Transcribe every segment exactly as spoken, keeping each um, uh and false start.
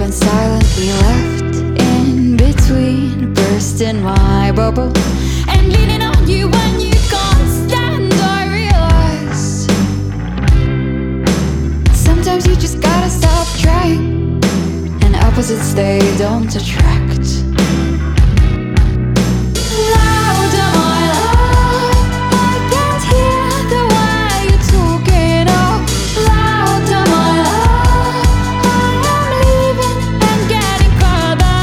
then silently left in between, bursting my bubble and leaning on you when you can't stand. I realized sometimes you just gotta stop trying, and opposites they don't attract. Louder, my love, I can't hear the way you're talking. Oh, louder, my love, I am leaving and getting further.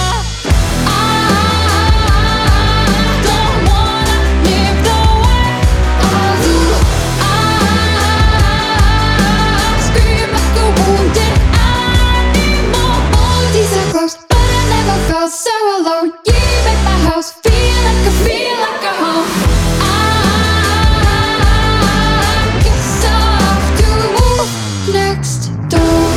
I don't wanna live the way I do. I scream like a wounded animal. All these are close, but I never felt so alone. You make my house feel like I feel like a home. I guess I'll have to move next door.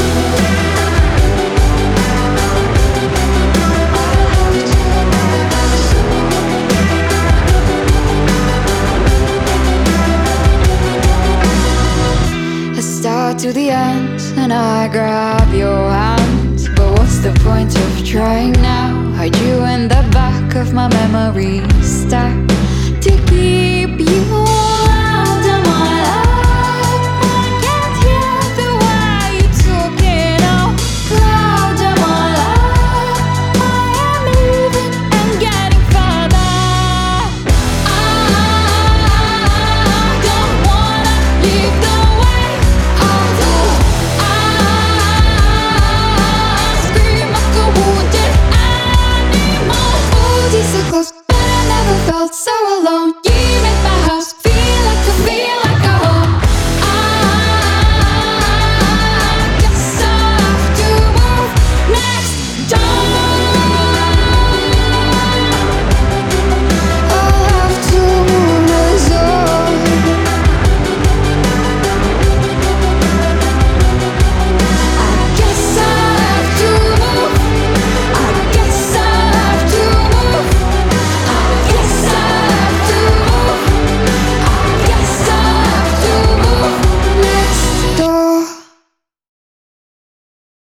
I start to the end and I grab your hand, but what's the point of trying now? Hide you in the back of my memory stack to keep you